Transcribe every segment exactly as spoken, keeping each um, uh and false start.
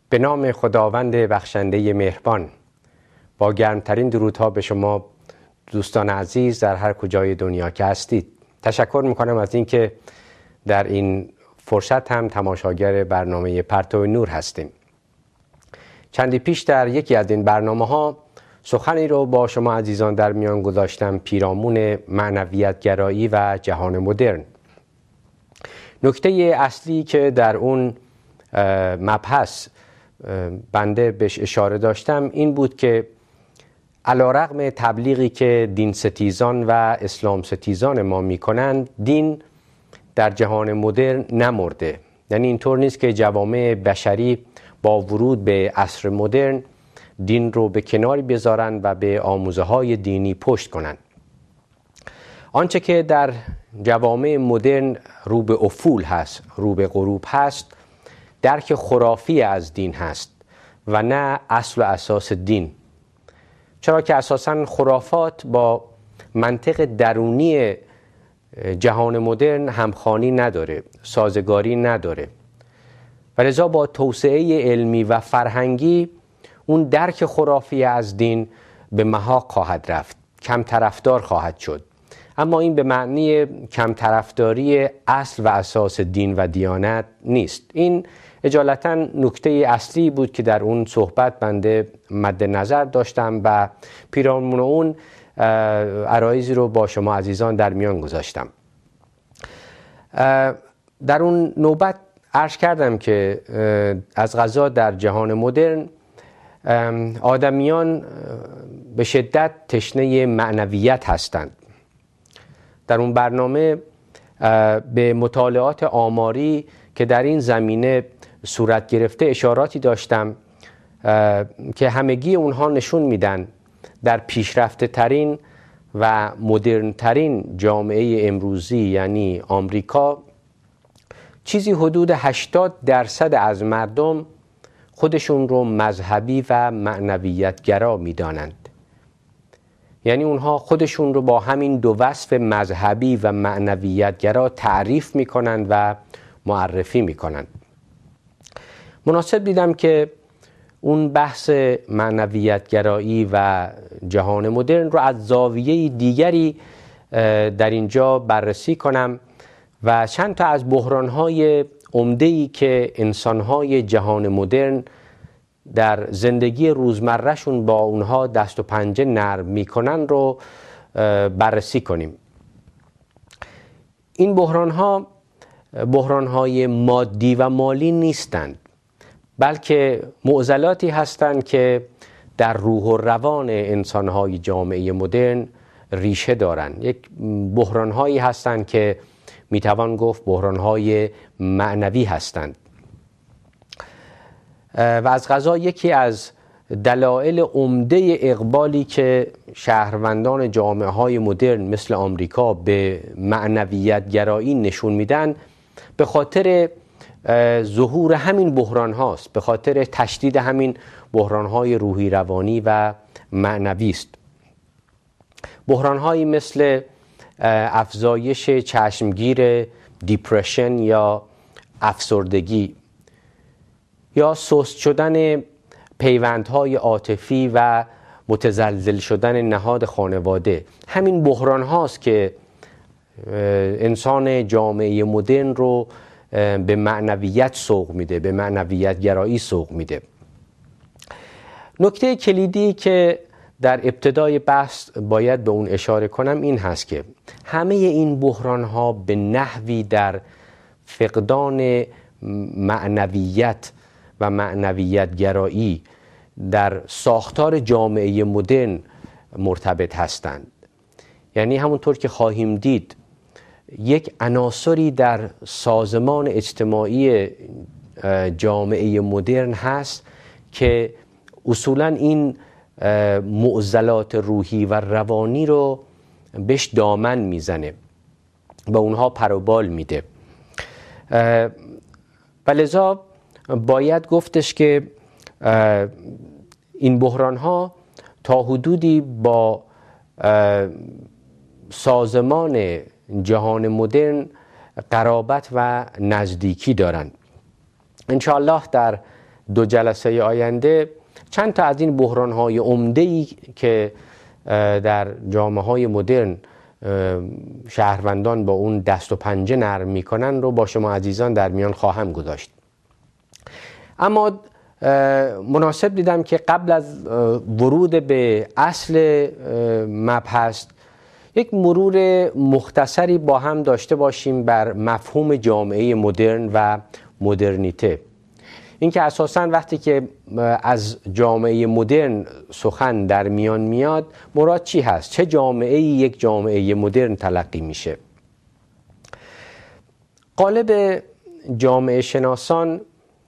به نام خداوند بخشنده مهربان، با گرمترین درودها به شما دوستان عزیز در هر کجای دنیا که هستید. تشکر میکنم از اینکه در این فرصت هم تماشاگر برنامه پرتو نور هستیم. چندی پیش در یکی از این برنامه ها سخنی رو با شما عزیزان در میان گذاشتم پیرامون معنویت گرایی و جهان مدرن. نکته اصلی که در اون مبحث بنده بهش اشاره داشتم این بود که علیرغم تبلیغی که دین ستیزان و اسلام ستیزان ما میکنند، دین در جهان مدرن نمرده. یعنی اینطور نیست که جوامع بشری با ورود به عصر مدرن دین رو به کناری بذارن و به آموزه های دینی پشت کنن. آنچه که در جوامع مدرن رو به افول هست، رو به غروب هست، درک خرافی از دین هست و نه اصل و اساس دین. چرا که اساساً خرافات با منطق درونی جهان مدرن همخوانی نداره، سازگاری نداره و لذا با توسعه علمی و فرهنگی اون درک خرافی از دین به محاق خواهد رفت، کم طرفدار خواهد شد. اما این به معنی کم طرفداری اصل و اساس دین و دیانت نیست. این اجالتا نکته اصلی بود که در اون صحبت بنده مد نظر داشتم و پیرامون اون عرایضی رو با شما عزیزان در میان گذاشتم. در اون نوبت عرض کردم که از قضا در جهان مدرن آدمیان به شدت تشنه معنویت هستند. در اون برنامه به مطالعات آماری که در این زمینه صورت گرفته اشاراتی داشتم که همگی اونها نشون میدن در پیشرفته ترین و مدرن ترین جامعه امروزی یعنی آمریکا چیزی حدود هشتاد درصد از مردم خودشون رو مذهبی و معنویت گرا میدانند. یعنی اونها خودشون رو با همین دو وصف مذهبی و معنویت گرا تعریف میکنند و معرفی میکنند. مناسب دیدم که اون بحث معنویت گرایی و جهان مدرن رو از زاویه دیگری در اینجا بررسی کنم و چند تا از بحران‌های عمده‌ای که انسان‌های جهان مدرن در زندگی روزمرهشون با اونها دست و پنجه نرم میکنن رو بررسی کنیم. این بحران‌ها بحران‌های مادی و مالی نیستند، بلکه معضلاتی هستند که در روح و روان انسان‌های جامعه مدرن ریشه دارند. یک بحران‌هایی هستند که میتوان گفت بحران‌های معنوی هستند و از قضا یکی از دلایل عمده اقبالی که شهروندان جامعه‌های مدرن مثل آمریکا به معنویت گرایی نشون میدن به خاطر ظهور همین بحران هاست، به خاطر تشدید همین بحران های روحی روانی و معنوی است. بحران هایی مثل افزایش چشمگیر دیپرشن یا افسردگی یا سست شدن پیوندهای عاطفی و متزلزل شدن نهاد خانواده، همین بحران هاست که انسان جامعه مدرن رو به معنویت سوق میده، به معنویت گرایی سوق میده. نکته کلیدی که در ابتدای بحث باید به اون اشاره کنم این هست که همه این بحران ها به نحوی در فقدان معنویت و معنویت گرایی در ساختار جامعه مدرن مرتبط هستند. یعنی همونطور که خواهیم دید یک عناصری در سازمان اجتماعی جامعه مدرن هست که اصولاً این معضلات روحی و روانی رو بهش دامن میزنه، به اونها پروبال میده و لذا باید گفتش که این بحران ها تا حدودی با سازمان جهان مدرن قرابت و نزدیکی دارند. انشاءالله در دو جلسه آینده چند تا از این بحران‌های عمده‌ای که در جامعه‌های مدرن شهروندان با اون دست و پنجه نرم میکنن رو با شما عزیزان در میان خواهم گذاشت. اما مناسب دیدم که قبل از ورود به اصل مبحث یک مرور مختصری با هم داشته باشیم بر مفهوم جامعه مدرن و مدرنیته. اینکه اساساً وقتی که از جامعه مدرن سخن در میان میاد مراد چی هست؟ چه جامعه‌ای یک جامعه مدرن تلقی میشه؟ غالب جامعه شناسان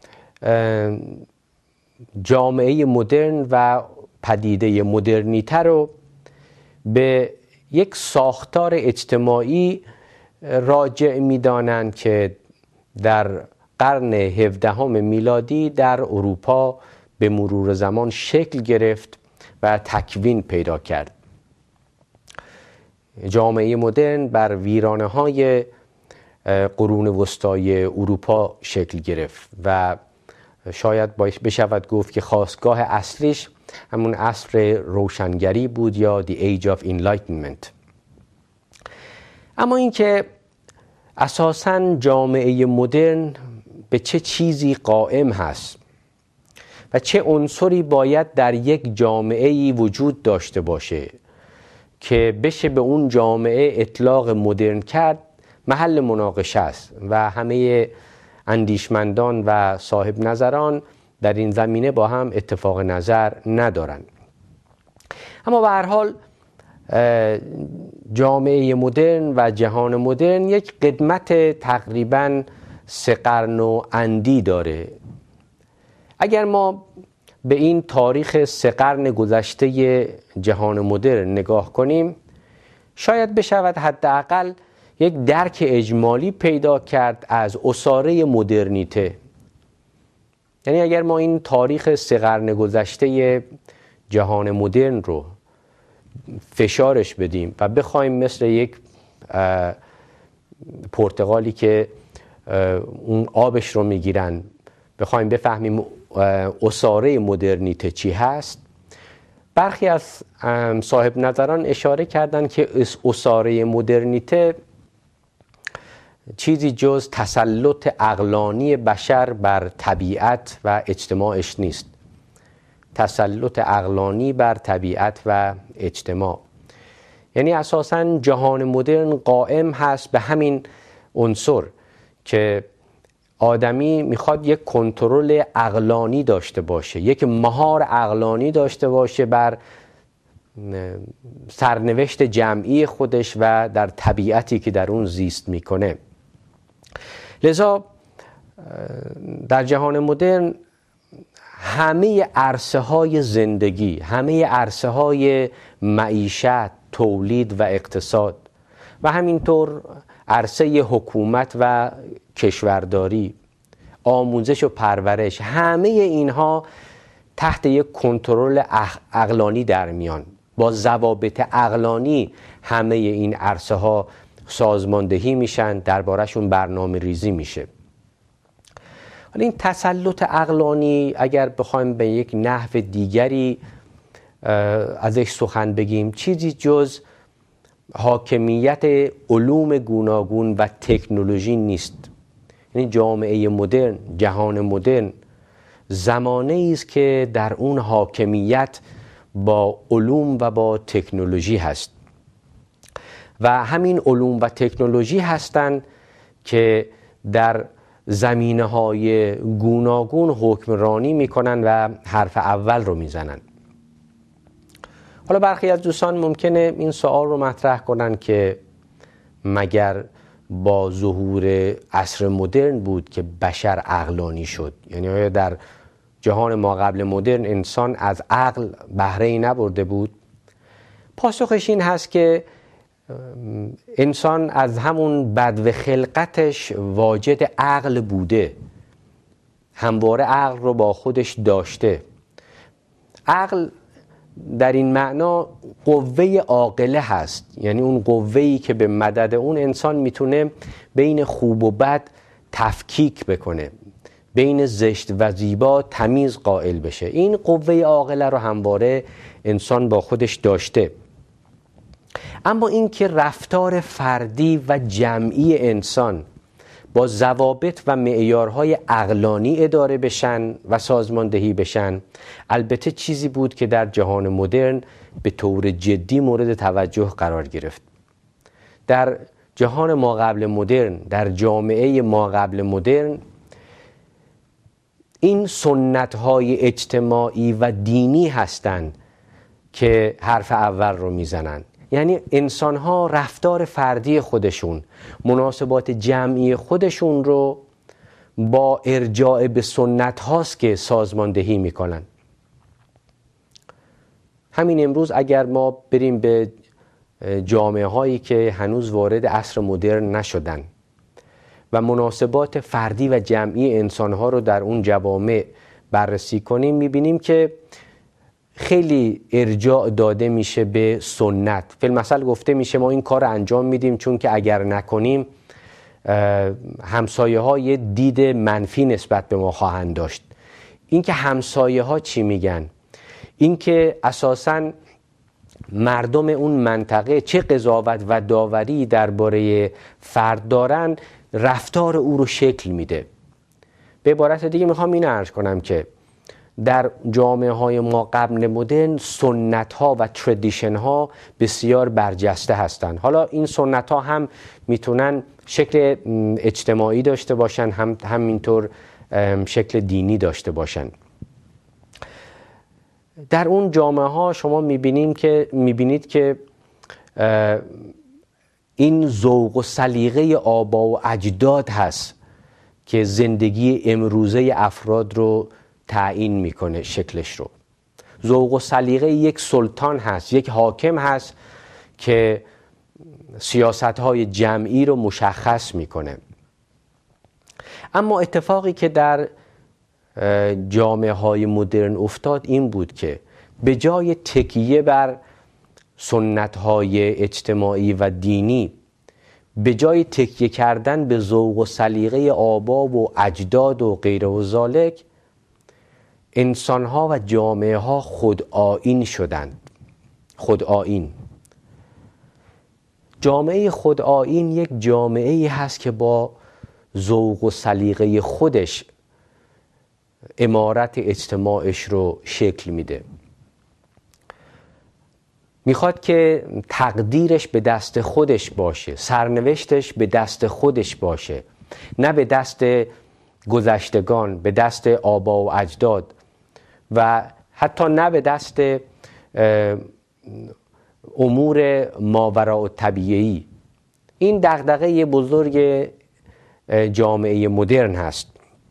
جامعه مدرن و پدیده مدرنیته رو به یک ساختار اجتماعی راجع می‌دانند که در قرن هفدهم میلادی در اروپا به مرور زمان شکل گرفت و تکوین پیدا کرد. جامعه مدرن بر ویرانه‌های قرون وسطای اروپا شکل گرفت و شاید بشود گفت که خاستگاه اصلیش همون عصر روشنگری بود یا The Age of Enlightenment. اما اینکه اساساً جامعه مدرن به چه چیزی قائم هست و چه عنصری باید در یک جامعه‌ای وجود داشته باشه که بشه به اون جامعه اطلاق مدرن کرد محل مناقشه است و همه اندیشمندان و صاحب نظران در این زمینه با هم اتفاق نظر ندارند. اما به هر حال جامعه مدرن و جهان مدرن یک قدمت تقریباً سه قرن و اندی داره. اگر ما به این تاریخ سه قرن گذشته جهان مدرن نگاه کنیم شاید بشود حداقل یک درک اجمالی پیدا کرد از اساره مدرنیته. یعنی اگر ما این تاریخ سه قرن گذشته جهان مدرن رو فشارش بدیم و بخوایم مثل یک پرتقالی که اون آبش رو میگیرن بخوایم بفهمیم اساره مدرنیته چی هست، برخی از صاحب نظران اشاره کردن که اساره مدرنیته چیزی جز تسلط عقلانی بشر بر طبیعت و اجتماعش نیست. تسلط عقلانی بر طبیعت و اجتماع، یعنی اساساً جهان مدرن قائم هست به همین عنصر که آدمی میخواد یک کنترل عقلانی داشته باشه، یک مهار عقلانی داشته باشه بر سرنوشت جمعی خودش و در طبیعتی که در اون زیست میکنه. لذا در جهان مدرن همه عرصه های زندگی، همه عرصه های معیشت، تولید و اقتصاد و همینطور عرصه حکومت و کشورداری، آموزش و پرورش، همه اینها تحت یک کنترل عقلانی در میان. با ضوابط عقلانی همه این عرصه ها سازماندهی میشن، درباره‌شون برنامه ریزی میشه. حالا این تسلط عقلانی اگر بخوایم به یک نحو دیگری ازش سخن بگیم چیزی جز حاکمیت علوم گوناگون و تکنولوژی نیست. یعنی جامعه مدرن، جهان مدرن زمانه‌ای است که در اون حاکمیت با علوم و با تکنولوژی هست و همین علوم و تکنولوژی هستند که در زمینه‌های گوناگون حکمرانی میکنن و حرف اول رو میزنن. حالا برخی از دوستان ممکنه این سوال رو مطرح کنن که مگر با ظهور عصر مدرن بود که بشر عقلانی شد؟ یعنی آیا در جهان ما قبل مدرن انسان از عقل بهره‌ای نبرده بود؟ پاسخش این هست که انسان از همون بدو خلقتش واجد عقل بوده، همواره عقل رو با خودش داشته. عقل در این معنا قوه عاقله هست، یعنی اون قوه‌ای که به مدد اون انسان میتونه بین خوب و بد تفکیک بکنه بین زشت و زیبا تمیز قائل بشه. این قوه عاقله رو همواره انسان با خودش داشته. اما این که رفتار فردی و جمعی انسان با ضوابط و معیارهای عقلانی اداره بشن و سازماندهی بشن، البته چیزی بود که در جهان مدرن به طور جدی مورد توجه قرار گرفت. در جهان ما قبل مدرن، در جامعه ما قبل مدرن، این سنت‌های اجتماعی و دینی هستند که حرف اول رو میزنن. یعنی انسان‌ها رفتار فردی خودشون، مناسبات جمعی خودشون رو با ارجاع به سنت هاست که سازماندهی میکنن. همین امروز اگر ما بریم به جامعه هایی که هنوز وارد عصر مدرن نشدن و مناسبات فردی و جمعی انسان ها رو در اون جوامع بررسی کنیم، میبینیم که خیلی ارجاع داده میشه به سنت. فی المثل گفته میشه ما این کار انجام میدیم چون که اگر نکنیم همسایه ها یه دید منفی نسبت به ما خواهند داشت. این که همسایه ها چی میگن، این که اساساً مردم اون منطقه چه قضاوت و داوری درباره فرد دارن، رفتار او رو شکل میده. به عبارت دیگه میخوام این عرض کنم که در جامعه های ما قبل مدرن سنت ها و تردیشن ها بسیار برجسته هستند. حالا این سنت ها هم میتونن شکل اجتماعی داشته باشن، هم همینطور شکل دینی داشته باشن. در اون جامعه ها شما میبینید که میبینید که این ذوق و سلیقه آبا و اجداد هست که زندگی امروزه افراد رو تعیین میکنه، شکلش رو. ذوق و سلیقه یک سلطان هست، یک حاکم هست که سیاست‌های جمعی رو مشخص میکنه. اما اتفاقی که در جامعه های مدرن افتاد این بود که به جای تکیه بر سنت های اجتماعی و دینی، به جای تکیه کردن به ذوق و سلیقه آبا و اجداد و غیره و ذالک، انسان ها و جامعه ها خودآیین شدند. خودآیین. جامعه خودآیین یک جامعه ای هست که با ذوق و سلیقه خودش عمارت اجتماعش رو شکل میده. میخواد که تقدیرش به دست خودش باشه، سرنوشتش به دست خودش باشه، نه به دست گذشتگان، به دست آبا و اجداد و حتی نه به دست امور ماوراء الطبیعی. این دغدغه بزرگ جامعه مدرن هست.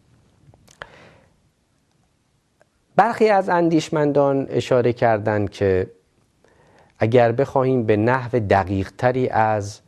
برخی از اندیشمندان اشاره کردند که اگر بخواهیم به نحو دقیق تری از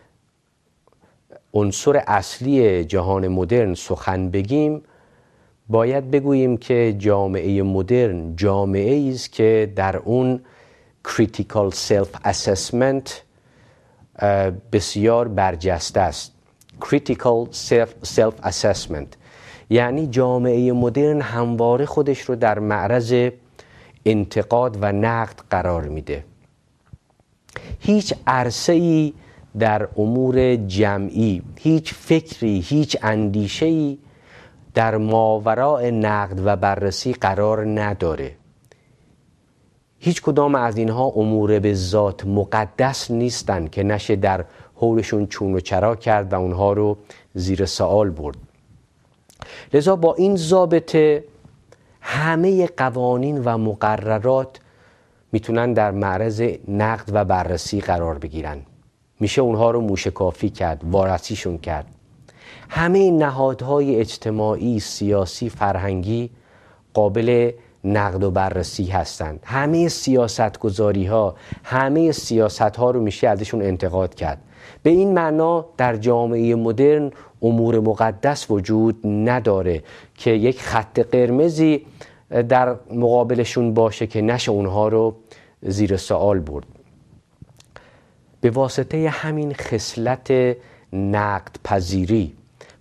عنصر اصلی جهان مدرن سخن بگیم، باید بگوییم که جامعه مدرن جامعه است که در اون critical self assessment بسیار برجسته است. critical self, self assessment یعنی جامعه مدرن همواره خودش رو در معرض انتقاد و نقد قرار میده. هیچ عرصه‌ای در امور جمعی، هیچ فکری، هیچ اندیشه‌ای در ماوراء نقد و بررسی قرار نداره. هیچ کدام از اینها امور به ذات مقدس نیستن که نشه در حولشون چون و چرا کرد و اونها رو زیر سوال برد. لذا با این ضابطه همه قوانین و مقررات میتونن در معرض نقد و بررسی قرار بگیرن. میشه اونها رو موشکافی کرد، وارسیشون کرد. همه نهادهای اجتماعی، سیاسی، فرهنگی قابل نقد و بررسی هستند. همه سیاستگذاری ها، همه سیاست ها رو میشه ازشون انتقاد کرد. به این معنا در جامعه مدرن امور مقدس وجود نداره که یک خط قرمزی در مقابلشون باشه که نشه اونها رو زیر سوال برد. به واسطه همین خصلت نقد پذیری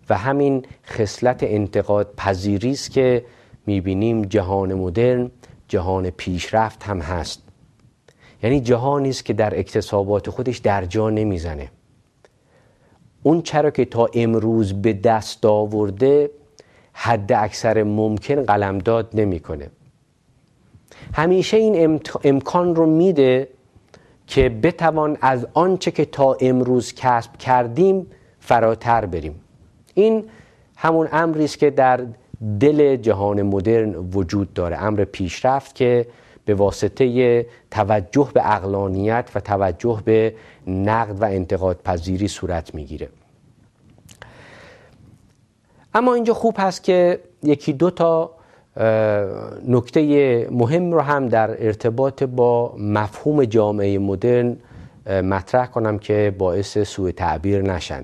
و همین خصلت انتقاد پذیری است که میبینیم جهان مدرن جهان پیشرفت هم هست. یعنی جهانی است که در اکتسابات خودش در جا نمیزنه. اون چرا که تا امروز به دست آورده حد اکثر ممکن قلمداد نمیکنه. همیشه این امکان رو میده که بتوان از آنچه که تا امروز کسب کردیم فراتر بریم. این همون امری است که در دل جهان مدرن وجود داره، امر پیشرفت که به واسطه توجه به عقلانیت و توجه به نقد و انتقاد پذیری صورت میگیره. اما اینجا خوب هست که یکی دو تا نکته مهم رو هم در ارتباط با مفهوم جامعه مدرن مطرح کنم که باعث سوء تعبیر نشن.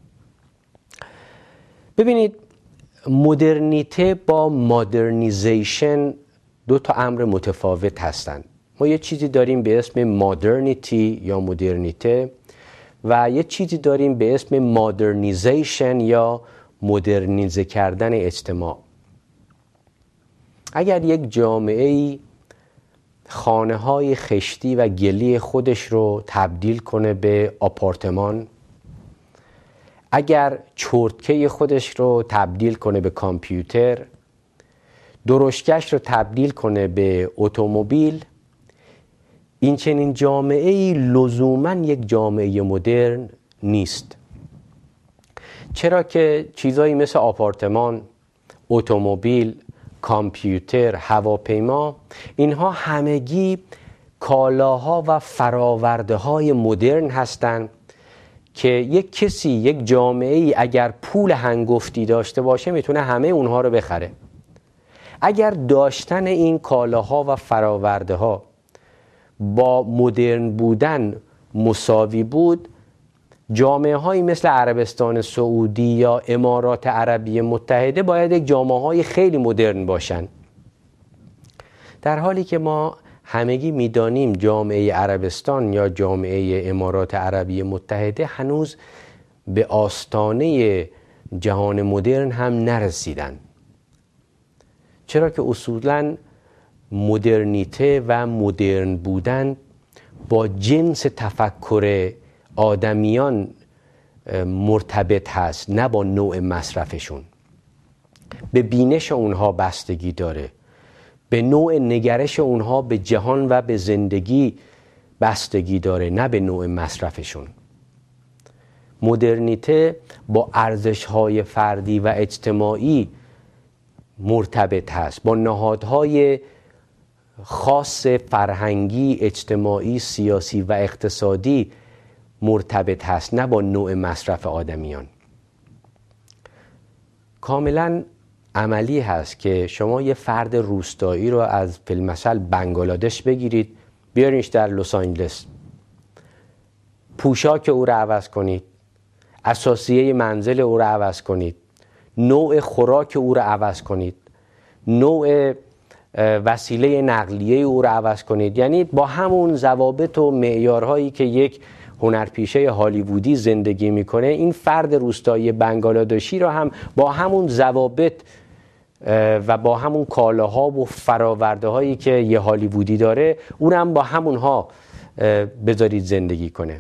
ببینید، مدرنیته با مادرنیزیشن دو تا امر متفاوت هستند. ما یه چیزی داریم به اسم مادرنیتی یا مدرنیته و یه چیزی داریم به اسم مادرنیزیشن یا مدرنیزه کردن اجتماع. اگر یک جامعه‌ای خانه‌های خشتی و گلی خودش رو تبدیل کنه به آپارتمان، اگر چرتکه خودش رو تبدیل کنه به کامپیوتر، درشکش رو تبدیل کنه به اتومبیل، این چنین جامعه‌ای لزوماً یک جامعه مدرن نیست. چرا که چیزایی مثل آپارتمان، اتومبیل، کامپیوتر، هواپیما، اینها همگی کالاها و فراورده های مدرن هستند که یک کسی، یک جامعه‌ای اگر پول هنگفتی داشته باشه میتونه همه اونها رو بخره. اگر داشتن این کالاها و فراورده ها با مدرن بودن مساوی بود، جامعه هایی مثل عربستان سعودی یا امارات عربی متحده باید یک جامعه های خیلی مدرن باشن، در حالی که ما همگی میدانیم جامعه عربستان یا جامعه امارات عربی متحده هنوز به آستانه جهان مدرن هم نرسیدن. چرا که اصولاً مدرنیته و مدرن بودن با جنس تفکر آدمیان مرتبط هست، نه با نوع مصرفشون. به بینش اونها بستگی داره، به نوع نگرش اونها به جهان و به زندگی بستگی داره، نه به نوع مصرفشون. مدرنیته با ارزش‌های فردی و اجتماعی مرتبط هست، با نهادهای خاص فرهنگی، اجتماعی، سیاسی و اقتصادی مرتبط هست، نه با نوع مصرف آدمیان. کاملا عملی هست که شما یه فرد روستایی رو از فیلمسل بنگلادش بگیرید بیارینش در لس آنجلس، پوشاک او رو عوض کنید، اساسیه منزل او رو عوض کنید، نوع خوراک او رو عوض کنید، نوع وسیله نقلیه او رو عوض کنید. یعنی با همون ضوابط و معیارهایی که یک هنرپیشه هالیوودی زندگی میکنه، این فرد روستایی بنگلادشی رو هم با همون ضوابط و با همون کالاها و فراورده هایی که یه هالیوودی داره، اون هم با همونها بذارید زندگی کنه.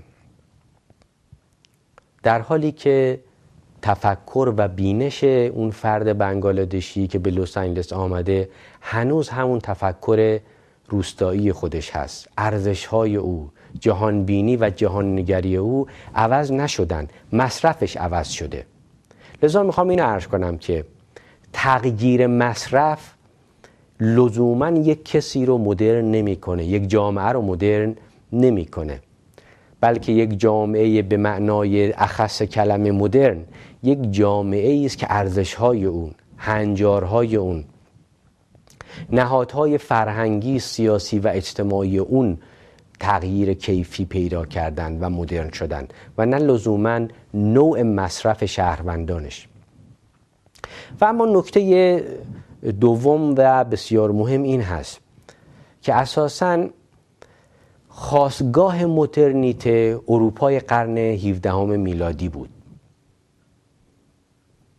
در حالی که تفکر و بینش اون فرد بنگلادشی که به لس آنجلس آمده هنوز همون تفکر روستایی خودش هست. ارزش‌های او، جهان بینی و جهان نگری او عوض نشدن، مصرفش عوض شده. لذا میخوام اینو عرض کنم که تغییر مصرف لزوماً یک کسی رو مدرن نمی‌کنه، یک جامعه رو مدرن نمی‌کنه، بلکه یک جامعه به معنای اخص کلمه مدرن یک جامعه است که ارزش‌های اون، هنجارهای اون، نهادهای فرهنگی، سیاسی و اجتماعی اون تغییر کیفی پیدا کردن و مدرن شدن و نه لزوماً نوع مصرف شهروندانش. و اما نکته دوم و بسیار مهم این هست که اساساً خاستگاه مدرنیته اروپای قرن هفدهم میلادی بود.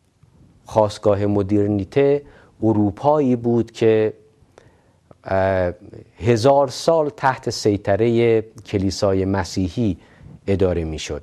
خاستگاه مدرنیته اروپایی بود که هزار سال تحت سیطره کلیسای مسیحی اداره می شد.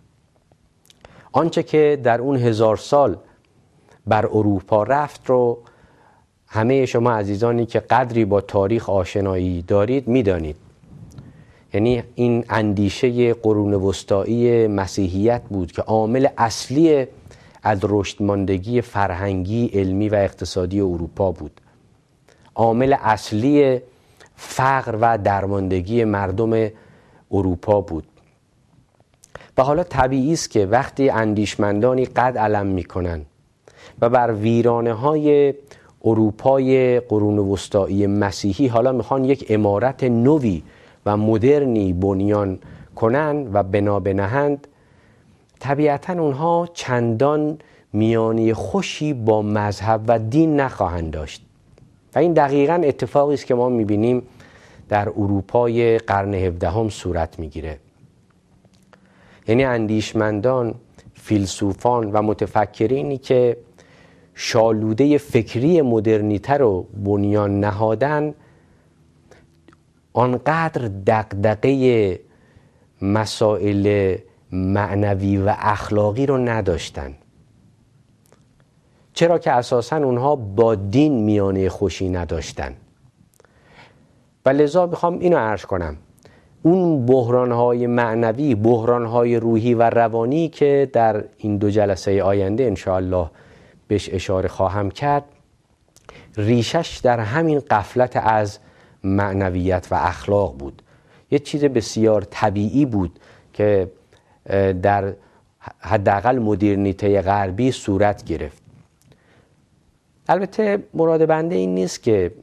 آنچه که در اون هزار سال بر اروپا رفت رو همه شما عزیزانی که قدری با تاریخ آشنایی دارید می دانید. یعنی این اندیشه قرون وسطایی مسیحیت بود که عامل اصلی از رشدماندگی فرهنگی، علمی و اقتصادی اروپا بود. عامل اصلی فقر و درماندگی مردم اروپا بود. و حالا طبیعی است که وقتی اندیشمندانی قد علم میکنن و بر ویرانه های اروپای قرون وسطایی مسیحی حالا میخوان یک عمارت نوی و مدرنی بنیان کنن و بنا بنهند، طبیعتا اونها چندان میانی خوشی با مذهب و دین نخواهند داشت. و این دقیقاً اتفاقی است که ما میبینیم در اروپای قرن هفدهم صورت میگیره. یعنی اندیشمندان، فیلسوفان و متفکرینی که شالوده فکری مدرنیته رو بنیان نهادن، آنقدر دغدغه مسائل معنوی و اخلاقی رو نداشتن، چرا که اساساً اونها با دین میانه خوشی نداشتن. و لذا بخوام اینو عرض کنم، اون بحران‌های معنوی، بحران‌های روحی و روانی که در این دو جلسه آینده انشاءالله بهش اشاره خواهم کرد، ریشش در همین غفلت از معنویت و اخلاق بود. یه چیز بسیار طبیعی بود که در حداقل مدرنیته غربی صورت گرفت. البته مراد بنده این نیست که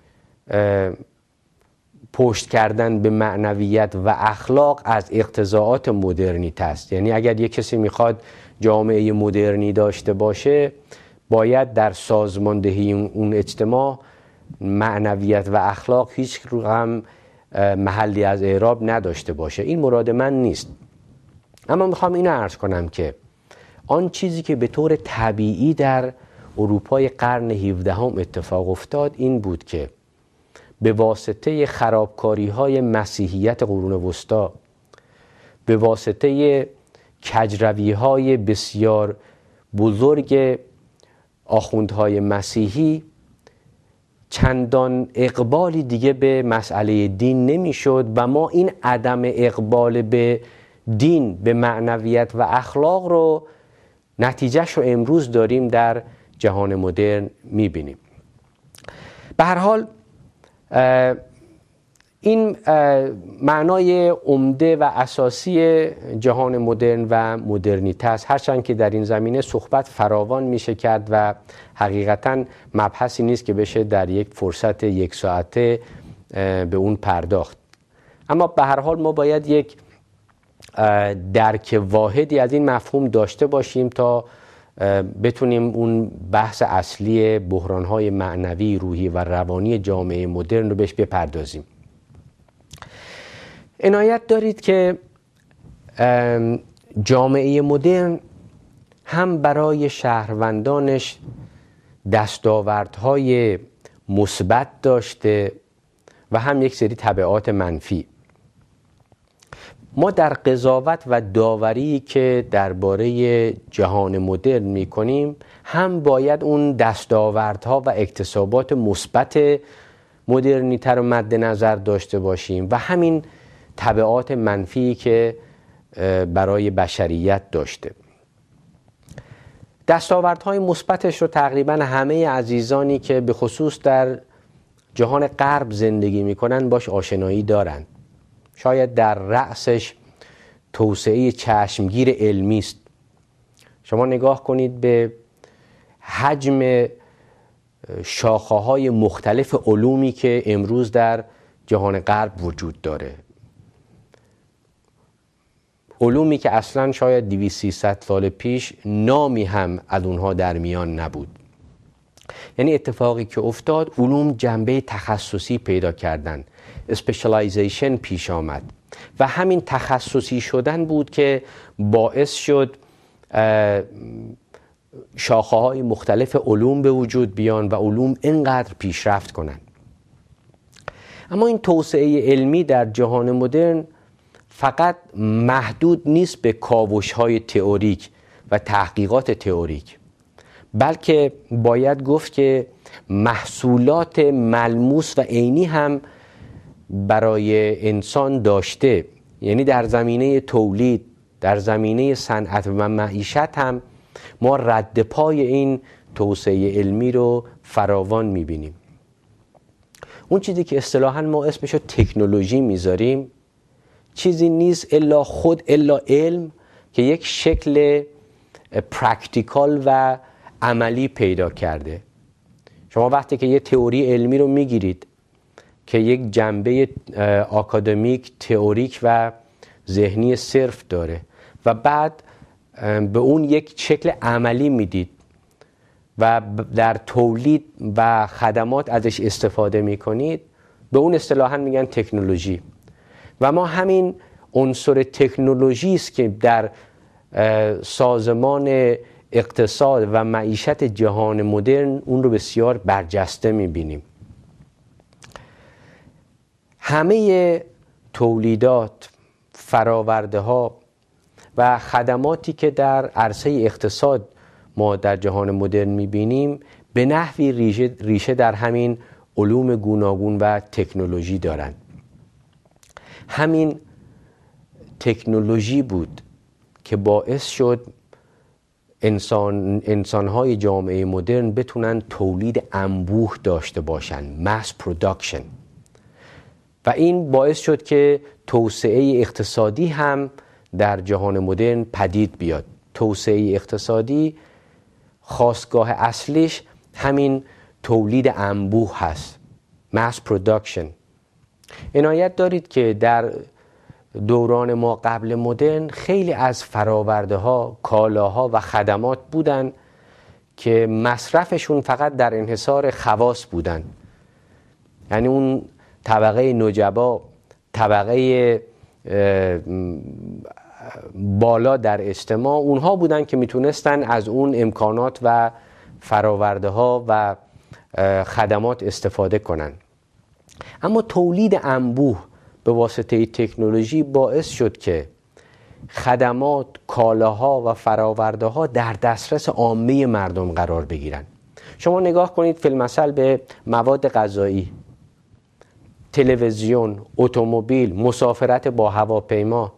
پشت کردن به معنویت و اخلاق از اقتضاعات مدرنیته است. یعنی اگر یک کسی میخواد جامعه مدرنی داشته باشه، باید در سازماندهی اون اجتماع معنویت و اخلاق هیچ هم محلی از اعراب نداشته باشه. این مراد من نیست. اما میخوام اینو عرض کنم که آن چیزی که به طور طبیعی در اروپای قرن هفدهم اتفاق افتاد این بود که به واسطه خرابکاری های مسیحیت قرون وسطا، به واسطه کجروی های بسیار بزرگ آخوندهای مسیحی، چندان اقبالی دیگه به مسئله دین نمیشد و ما این عدم اقبال به دین، به معنویت و اخلاق رو نتیجهش رو امروز داریم در جهان مدرن میبینیم. به هر حال این معنای عمده و اساسی جهان مدرن و مدرنیته است، هرچند که در این زمینه صحبت فراوان میشه کرد و حقیقتا مبحثی نیست که بشه در یک فرصت یک ساعته به اون پرداخت. اما به هر حال ما باید یک درک واحدی از این مفهوم داشته باشیم تا بتونیم اون بحث اصلی بحران‌های معنوی، روحی و روانی جامعه مدرن رو بهش بپردازیم. عنایت دارید که جامعه مدرن هم برای شهروندانش دستاوردهای مثبت داشته و هم یک سری تبعات منفی. ما در قضاوت و داوری که درباره جهان مدرن می‌کنیم هم باید اون دستاوردها و اکتسابات مثبت مدرنیته رو مد نظر داشته باشیم و همین تبعات منفی که برای بشریت داشته. دستاوردهای مثبتش رو تقریبا همه عزیزانی که به خصوص در جهان غرب زندگی میکنن باش آشنایی دارن. شاید در رأسش توسعه چشمگیر علمی است. شما نگاه کنید به حجم شاخه‌های مختلف علومی که امروز در جهان غرب وجود داره، علومی که اصلا شاید دویست سیصد سال پیش نامی هم از اونها در میان نبود. یعنی اتفاقی که افتاد، علوم جنبه تخصصی پیدا کردن، اسپشیالایزیشن پیش آمد و همین تخصصی شدن بود که باعث شد شاخه‌های مختلف علوم به وجود بیان و علوم اینقدر پیشرفت کنن. اما این توسعه علمی در جهان مدرن فقط محدود نیست به کاوش‌های تئوریک و تحقیقات تئوریک، بلکه باید گفت که محصولات ملموس و عینی هم برای انسان داشته. یعنی در زمینه تولید، در زمینه صنعت و معیشت هم ما رد پای این توسعه علمی رو فراوان می‌بینیم. اون چیزی که اصطلاحاً ما اسمشو تکنولوژی میذاریم چیزی نیست الا خود الا علم که یک شکل پرکتیکال و عملی پیدا کرده. شما وقتی که یه تئوری علمی رو میگیرید که یک جنبه آکادمیک، تئوریک و ذهنی صرف داره و بعد به اون یک شکل عملی میدید و در تولید و خدمات ازش استفاده میکنید، به اون اصطلاحاً میگن تکنولوژی. و ما همین عنصر تکنولوژی است که در سازمان اقتصاد و معیشت جهان مدرن اون رو بسیار برجسته میبینیم. همه تولیدات، فراورده ها و خدماتی که در عرصه اقتصاد ما در جهان مدرن میبینیم به نحوی ریشه, ریشه در همین علوم گوناگون و تکنولوژی دارند. همین تکنولوژی بود که باعث شد انسان انسان‌های جامعه مدرن بتونن تولید انبوه داشته باشن، ماس پروداکشن، و این باعث شد که توسعه اقتصادی هم در جهان مدرن پدید بیاد. توسعه اقتصادی خاستگاه اصلیش همین تولید انبوه هست، ماس پروداکشن. عنایت دارید که در دوران ما قبل مدرن خیلی از فراورده ها، کالاها و خدمات بودن که مصرفشون فقط در انحصار خواص بودن. یعنی اون طبقه نجبا، طبقه بالا در اجتماع، اونها بودن که میتونستن از اون امکانات و فراورده ها و خدمات استفاده کنن. اما تولید انبوه به واسطه تکنولوژی باعث شد که خدمات، کالاها و فراورده ها در دسترس عامه مردم قرار بگیرن. شما نگاه کنید فی‌المثل به مواد غذایی، تلویزیون، اتومبیل، مسافرت با هواپیما.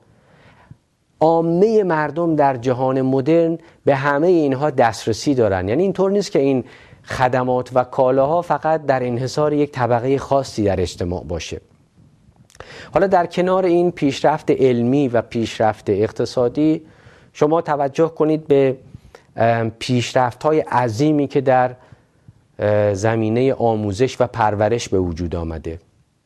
عامه مردم در جهان مدرن به همه اینها دسترسی دارن. یعنی اینطور نیست که این خدمات و کالاها فقط در انحصار یک طبقه خاصی در اجتماع باشه. حالا در کنار این پیشرفت علمی و پیشرفت اقتصادی، شما توجه کنید به پیشرفت‌های عظیمی که در زمینه آموزش و پرورش به وجود آمده.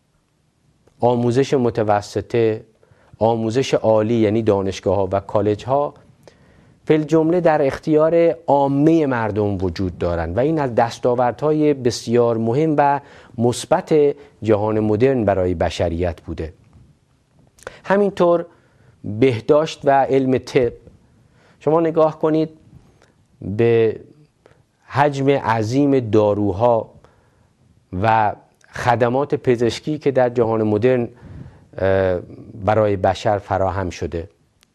آموزش متوسطه، آموزش عالی یعنی دانشگاه‌ها و کالج‌ها فی الجمله در اختیار عامه مردم وجود دارند و این از دستاوردهای بسیار مهم و مثبت جهان مدرن برای بشریت بوده. همینطور بهداشت و علم طب. شما نگاه کنید به حجم عظیم داروها و خدمات پزشکی که در جهان مدرن برای بشر فراهم شده.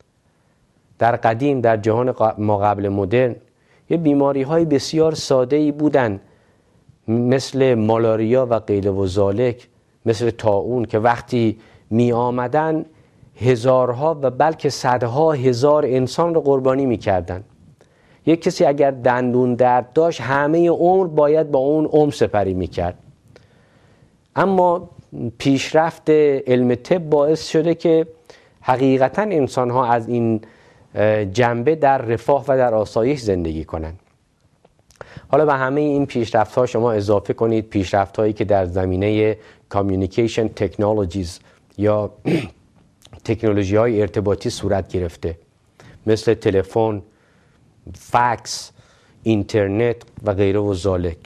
در قدیم در جهان ما قبل مدرن یه بیماری های بسیار ساده‌ای بودن، مثل مالاریا و غیر و ذالک، مثل طاعون، که وقتی می آمدن هزارها و بلکه صدها هزار انسان رو قربانی می کردن. یک کسی اگر دندون درد داشت همه عمر باید با اون عمر سپری می کرد. اما پیشرفت علم طب باعث شده که حقیقتاً انسان ها از این جنبه در رفاه و در آسایش زندگی کنند. حالا به همه این پیشرفت ها شما اضافه کنید پیشرفت هایی که در زمینه کامیونیکیشن تکنولوژیز یا تکنولوژی های ارتباطی صورت گرفته، مثل تلفن، فکس، اینترنت و غیره و ذالک.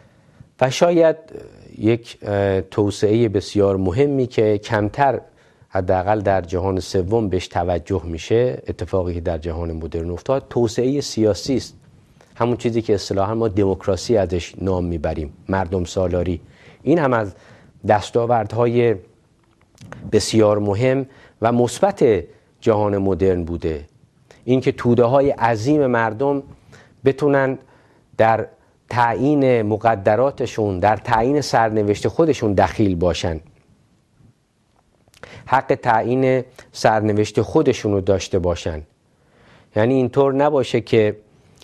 و شاید یک توسعه بسیار مهمی که کمتر حداقل در جهان سوم بهش توجه میشه، اتفاقی که در جهان مدرن افتاد توسعه سیاسی است. همون چیزی که اصطلاحاً ما دموکراسی ازش نام میبریم، مردم سالاری. این هم از دستاوردهای بسیار مهم و مثبت جهان مدرن بوده. اینکه توده‌های عظیم مردم بتونن در تعیین مقدراتشون، در تعیین سرنوشت خودشون دخیل باشن، حق تعیین سرنوشت خودشون رو داشته باشن. یعنی اینطور نباشه که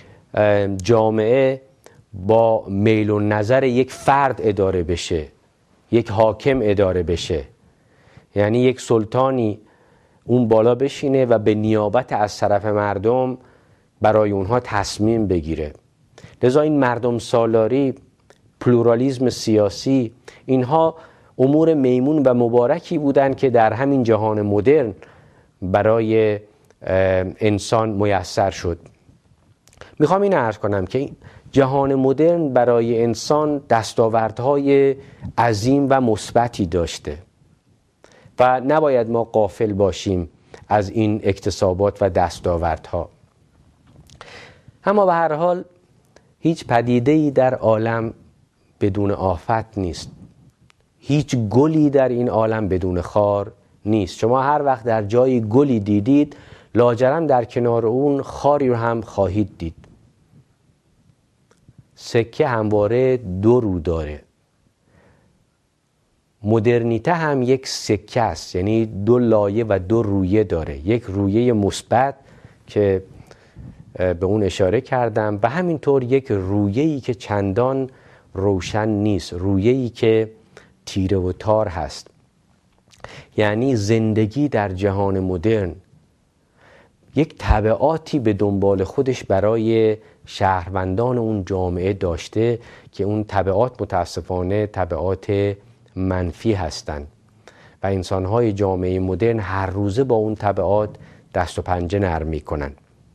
جامعه با میل و نظر یک فرد اداره بشه، یک حاکم اداره بشه. یعنی یک سلطانی اون بالا بشینه و به نیابت از طرف مردم برای اونها تصمیم بگیره. لذا این مردم سالاری، پلورالیسم سیاسی، اینها امور میمون و مبارکی بودند که در همین جهان مدرن برای انسان میسر شد. میخوام این عرض کنم که جهان مدرن برای انسان دستاوردهای عظیم و مثبتی داشته و نباید ما غافل باشیم از این اکتسابات و دستاوردها. اما به هر حال هیچ پدیده‌ای در عالم بدون آفت نیست. هیچ گلی در این عالم بدون خار نیست. شما هر وقت در جای گلی دیدید، لاجرم در کنار اون خاری رو هم خواهید دید. سکه همواره دو رو داره. مدرنیته هم یک سکه است، یعنی دو لایه و دو رویه داره. یک رویه مثبت که به اون اشاره کردم و همینطور یک رویه‌ای که چندان روشن نیست، رویه‌ای که تیره و تار هست. یعنی زندگی در جهان مدرن یک تبعاتی به دنبال خودش برای شهروندان اون جامعه داشته که اون تبعات متاسفانه تبعات منفی هستند و انسان‌های جامعه مدرن هر روزه با اون تبعات دست و پنجه نرم می‌کنن.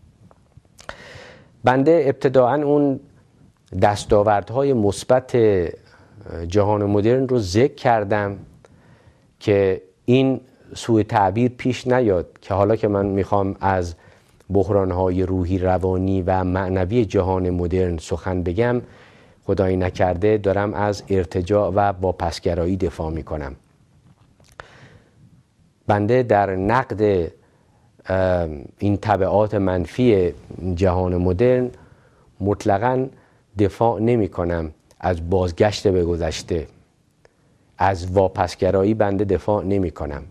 بنده ابتداعاً اون دستاوردهای مثبت جهان مدرن رو ذکر کردم که این سوء تعبیر پیش نیاد که حالا که من میخوام از بحرانهای روحی، روانی و معنوی جهان مدرن سخن بگم، خدایی نکرده دارم از ارتجاع و واپسگرایی دفاع میکنم. بنده در نقد این تبعات منفی جهان مدرن مطلقاً دفاع نمی کنم از بازگشت به گذشته، از واپسگرایی بنده دفاع نمی کنم.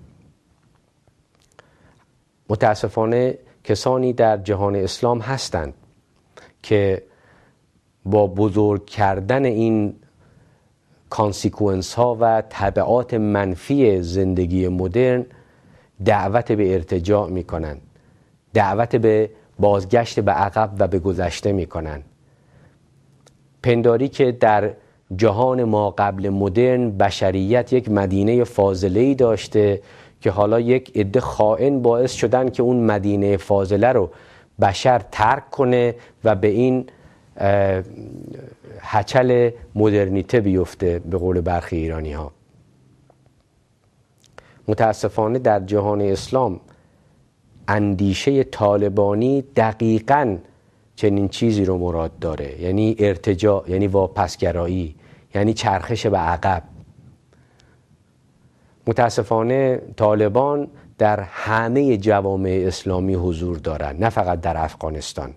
متاسفانه کسانی در جهان اسلام هستند که با بزرگ کردن این کانسیکوئنس ها و تبعات منفی زندگی مدرن دعوت به ارتجاع می کنند، دعوت به بازگشت به عقب و به گذشته می کنند. پنداری که در جهان ما قبل مدرن بشریت یک مدینه فاضله‌ای داشته که حالا یک عده خائن باعث شدن که اون مدینه فاضله رو بشر ترک کنه و به این هچل مدرنیته بیفته به قول برخی ایرانی ها. متاسفانه در جهان اسلام اندیشه طالبانی دقیقاً چنین چیزی رو مراد داره، یعنی ارتجاع، یعنی واپسگرایی، یعنی چرخش به عقب. متاسفانه طالبان در همه جوامع اسلامی حضور دارند، نه فقط در افغانستان.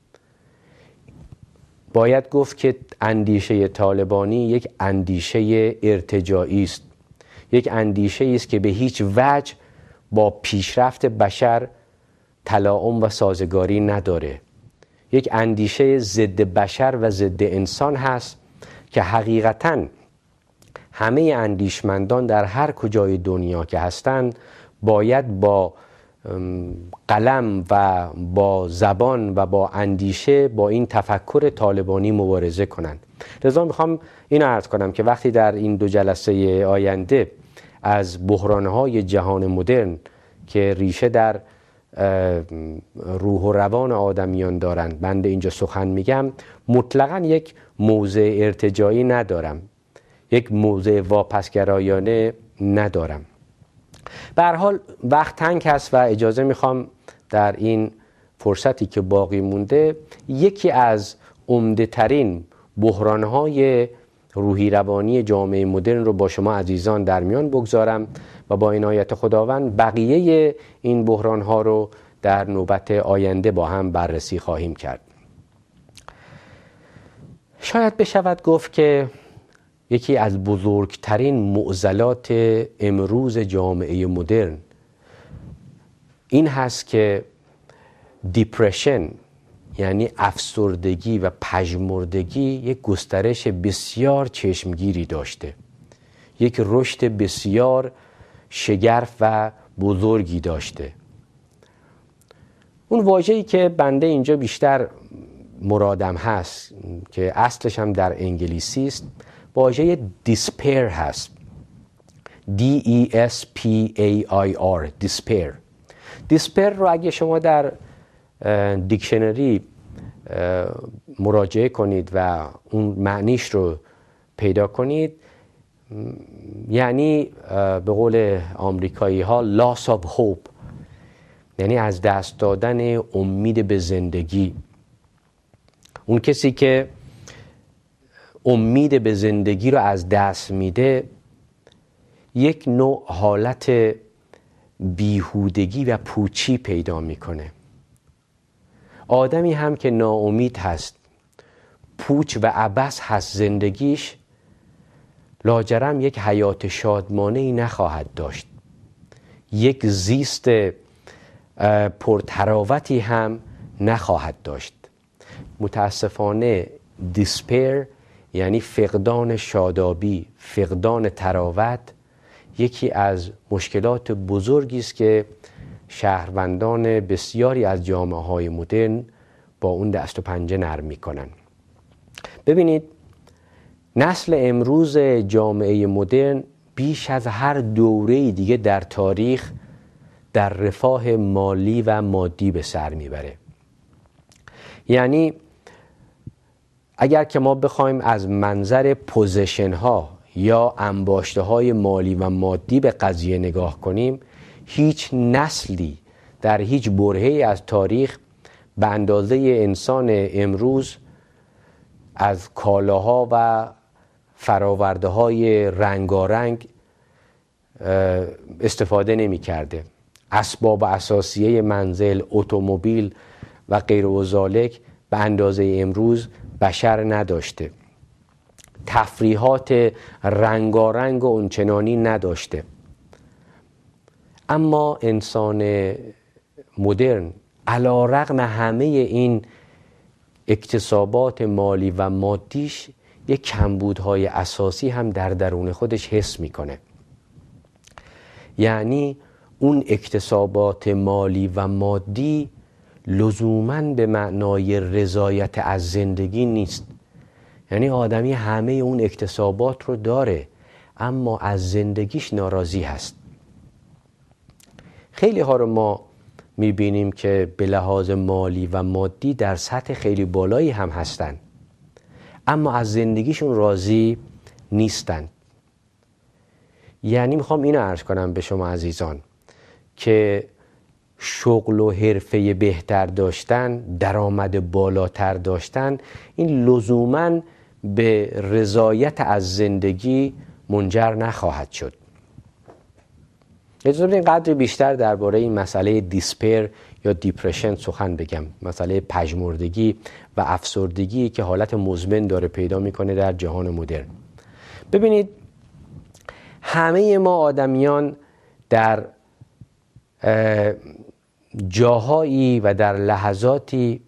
باید گفت که اندیشه طالبانی یک اندیشه ارتجاعی است، یک اندیشه است که به هیچ وجه با پیشرفت بشر تلاعم و سازگاری نداره. یک اندیشه ضد بشر و ضد انسان هست که حقیقتاً همه اندیشمندان در هر کجای دنیا که هستند باید با قلم و با زبان و با اندیشه با این تفکر طالبانی مبارزه کنند. لذا میخوام اینو عرض کنم که وقتی در این دو جلسه آینده از بحرانهای جهان مدرن که ریشه در روح و روان آدمیان دارند بنده اینجا سخن میگم، مطلقاً یک موضع ارتجاعی ندارم، یک موضع واپسگرایانه ندارم. به هر حال وقت تنگ هست و اجازه میخوام در این فرصتی که باقی مونده یکی از عمده ترین بحران‌های روحی روانی جامعه مدرن رو با شما عزیزان در میان بگذارم و با عنایت خداوند بقیه این بحران‌ها رو در نوبت آینده با هم بررسی خواهیم کرد. شاید بشود گفت که یکی از بزرگترین معضلات امروز جامعه مدرن این هست که دیپرشن، یعنی افسردگی و پژمردگی، یک گسترش بسیار چشمگیری داشته، یک رشد بسیار شگرف و بزرگی داشته. اون واژه‌ای که بنده اینجا بیشتر مرادم هست که اصلش هم در انگلیسی است، واژه دیسپیر هست. دی ای اس پی ای آی آر دیسپیر. دیسپیر رو اگه شما در دیکشنری مراجعه کنید و اون معنیش رو پیدا کنید، یعنی به قول آمریکایی ها loss of hope، یعنی از دست دادن امید به زندگی. اون کسی که امید به زندگی رو از دست میده یک نوع حالت بیهودگی و پوچی پیدا میکنه. آدمی هم که ناامید هست، پوچ و عبث هست زندگیش، لاجرم یک حیات شادمانه‌ای نخواهد داشت، یک زیست پرتراوتی هم نخواهد داشت. متاسفانه دیسپیر یعنی فقدان شادابی، فقدان تراوت، یکی از مشکلات بزرگی است که شهروندان بسیاری از جامعه‌های مدرن با اون دست و پنجه نرم می‌کنن. ببینید، نسل امروز جامعه مدرن بیش از هر دوره دیگه در تاریخ در رفاه مالی و مادی به سر میبره. یعنی اگر که ما بخوایم از منظر پوزیشن ها یا انباشته های مالی و مادی به قضیه نگاه کنیم، هیچ نسلی در هیچ برهه‌ای از تاریخ به اندازه انسان امروز از کالاها و فراورده های رنگارنگ استفاده نمی کرده. اسباب اساسیه منزل، اتومبیل و غیر و ذالک به اندازه امروز بشر نداشته. تفریحات رنگارنگ و اونچنانی نداشته. اما انسان مدرن علی رغم همه این اکتسابات مالی و مادیش یک کمبودهای اساسی هم در درون خودش حس میکنه. یعنی اون اکتسابات مالی و مادی لزوماً به معنای رضایت از زندگی نیست. یعنی آدمی همه اون اکتسابات رو داره اما از زندگیش ناراضی هست. خیلی ها رو ما میبینیم که به لحاظ مالی و مادی در سطح خیلی بالایی هم هستن اما از زندگیشون راضی نیستن. یعنی میخوام اینو عرض کنم به شما عزیزان که شغل و حرفه بهتر داشتن، درآمد بالاتر داشتن، این لزوماً به رضایت از زندگی منجر نخواهد شد. اجازه بدین قدری بیشتر درباره این مسئله دیسپیر یا دیپرشن سخن بگم، مسئله پژمردگی و افسردگی که حالت مزمن داره پیدا میکنه در جهان مدرن. ببینید، همه ما آدمیان در جاهایی و در لحظاتی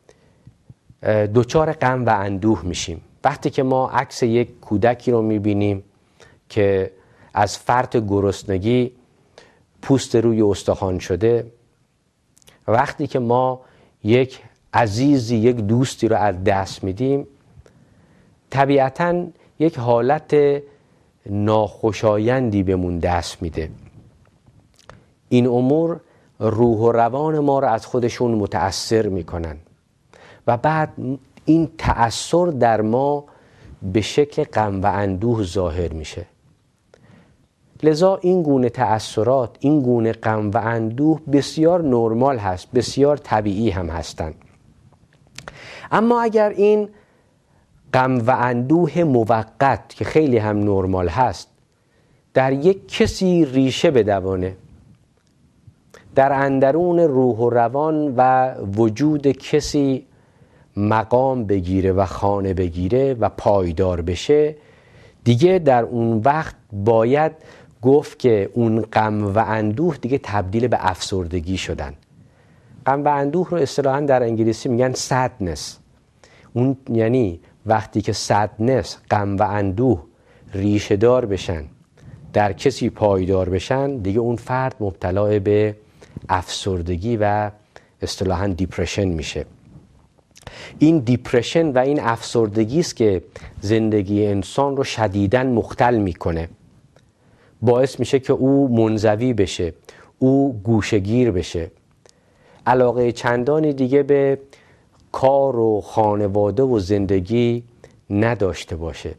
دچار غم و اندوه میشیم. وقتی که ما عکس یک کودکی رو میبینیم که از فرط گرسنگی پوست روی استخوان شده، وقتی که ما یک عزیزی، یک دوستی رو از دست میدیم، طبیعتاً یک حالت ناخوشایندی بهمون دست میده. این امور روح و روان ما رو از خودشون متأثر میکنن و بعد این تأثیر در ما به شکل غم و اندوه ظاهر میشه. لذا این گونه تأثیرات، این گونه غم و اندوه بسیار نرمال هست، بسیار طبیعی هم هستند. اما اگر این غم و اندوه موقت که خیلی هم نرمال هست در یک کسی ریشه بدوانه، در اندرون روح و روان و وجود کسی مقام بگیره و خانه بگیره و پایدار بشه، دیگه در اون وقت باید گفت که اون غم و اندوه دیگه تبدیل به افسردگی شدن. غم و اندوه رو اصطلاحاً در انگلیسی میگن sadness. اون یعنی وقتی که sadness، غم و اندوه ریشه دار بشن، در کسی پایدار بشن، دیگه اون فرد مبتلا به افسردگی و اصطلاحاً دیپرشن میشه. این دیپرشن و این افسردگی است که زندگی انسان رو شدیداً مختل میکنه، باعث میشه که او منزوی بشه، او گوشه‌گیر بشه، علاقه چندانی دیگه به کار و خانواده و زندگی نداشته باشه.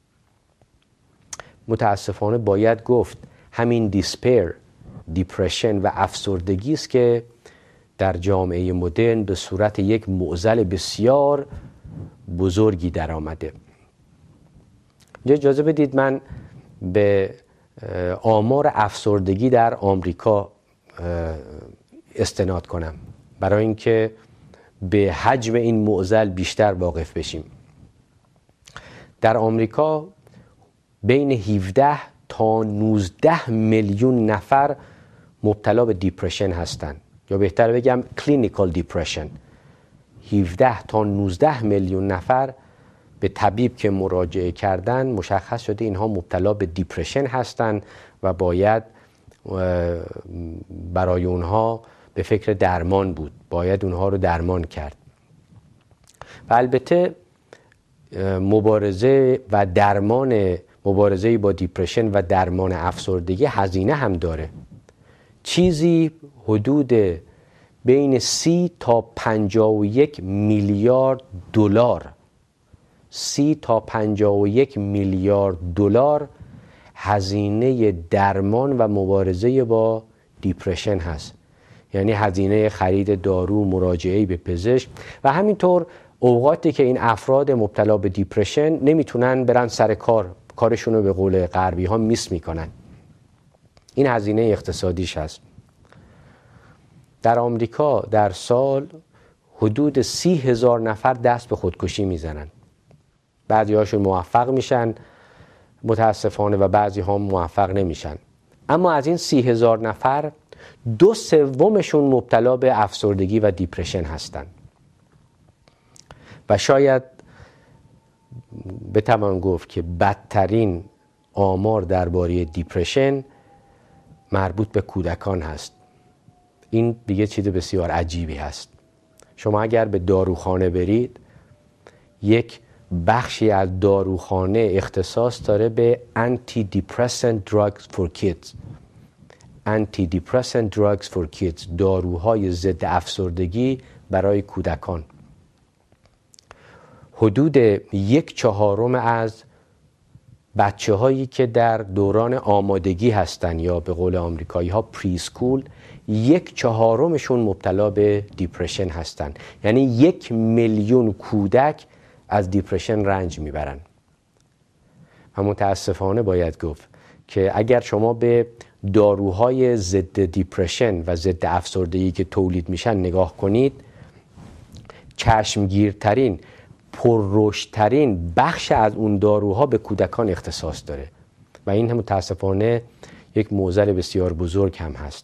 متاسفانه باید گفت همین دیسپیر، دیپرشن و افسردگی است که در جامعه مدرن به صورت یک معضل بسیار بزرگی در آمده. اجازه بدید من به آمار افسردگی در آمریکا استناد کنم برای اینکه به حجم این معضل بیشتر واقف بشیم. در آمریکا بین هفده تا نوزده میلیون نفر مبتلا به دیپرشن هستند، یا بهتر بگم کلینیکال دیپرشن. هفده تا نوزده میلیون نفر به طبیب که مراجعه کردن مشخص شده اینها مبتلا به دیپرشن هستند و باید برای اونها به فکر درمان بود، باید اونها رو درمان کرد. و البته مبارزه و درمان مبارزه با دیپرشن و درمان افسردگی هزینه هم داره. چیزی حدود بین سی تا پنجاه و یک میلیارد دلار سی تا پنجاه و یک میلیارد دلار هزینه درمان و مبارزه با دیپرشن هست. یعنی هزینه خرید دارو، مراجعه به پزشک و همینطور اوقاتی که این افراد مبتلا به دیپرشن نمیتونن برن سر کار، کارشون رو به قول غربی ها میس میکنن. این هزینه اقتصادیش هست. در آمریکا در سال حدود سی هزار نفر دست به خودکشی میزنن. بعضی هاشون موفق میشن متاسفانه و بعضی ها موفق نمیشن. اما از این سی هزار نفر دو سومشون مبتلا به افسردگی و دیپرشن هستن. و شاید بتوان گفت که بدترین آمار درباره دیپرشن مربوط به کودکان هست. این دیگه چیز بسیار عجیبی هست. شما اگر به داروخانه برید، یک بخشی از داروخانه اختصاص داره به antidepressant drugs for kids. antidepressant drugs for kids، داروهای ضد افسردگی برای کودکان. حدود یک چهارم از بچه هایی که در دوران آمادگی هستن یا به قول آمریکایی ها پری سکول، یک چهارمشون مبتلا به دیپرشن هستن. یعنی یک میلیون کودک از دیپرشن رنج میبرن. و متاسفانه باید گفت که اگر شما به داروهای ضد دیپرشن و ضد افسردگی که تولید میشن نگاه کنید، چشمگیرترین، پررشدترین بخش از اون داروها به کودکان اختصاص داره و این هم متاسفانه یک معضل بسیار بزرگ هم هست.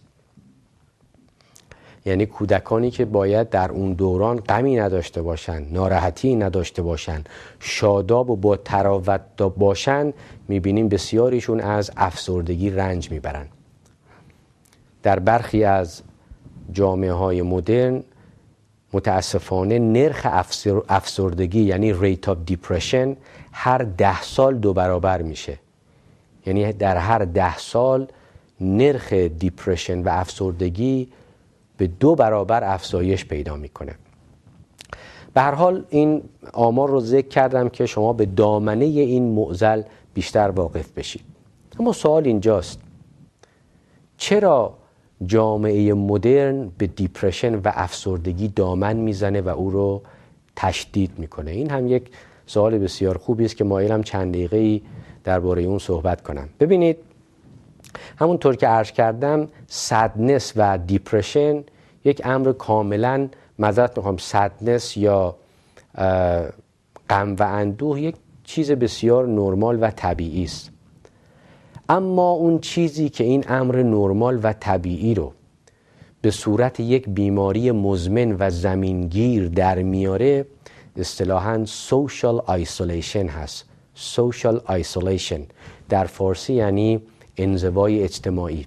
یعنی کودکانی که باید در اون دوران غمی نداشته باشن، ناراحتی نداشته باشن، شاداب و با تراوت باشن، میبینیم بسیاریشون از افسردگی رنج میبرن. در برخی از جامعه های مدرن متاسفانه نرخ افسردگی یعنی ریت آف دیپرشن هر ده سال دو برابر میشه. یعنی در هر ده سال نرخ دیپرشن و افسردگی به دو برابر افزایش پیدا میکنه. به هر حال این آمار رو ذکر کردم که شما به دامنه این معضل بیشتر واقف بشید. اما سوال اینجاست چرا جامعه مدرن به دیپرشن و افسردگی دامن میزنه و او رو تشدید میکنه؟ این هم یک سوال بسیار خوبی است که مایلم چند دقیقه‌ای درباره اون صحبت کنم. ببینید، همونطور که عرض کردم، سدنس و دیپرشن یک امر کاملا، معذرت میخوام، سدنس یا غم و اندوه یک چیز بسیار نرمال و طبیعی است. اما اون چیزی که این امر نرمال و طبیعی رو به صورت یک بیماری مزمن و زمینگیر در میاره اصطلاحاً social isolation هست. social isolation در فارسی یعنی انزوای اجتماعی.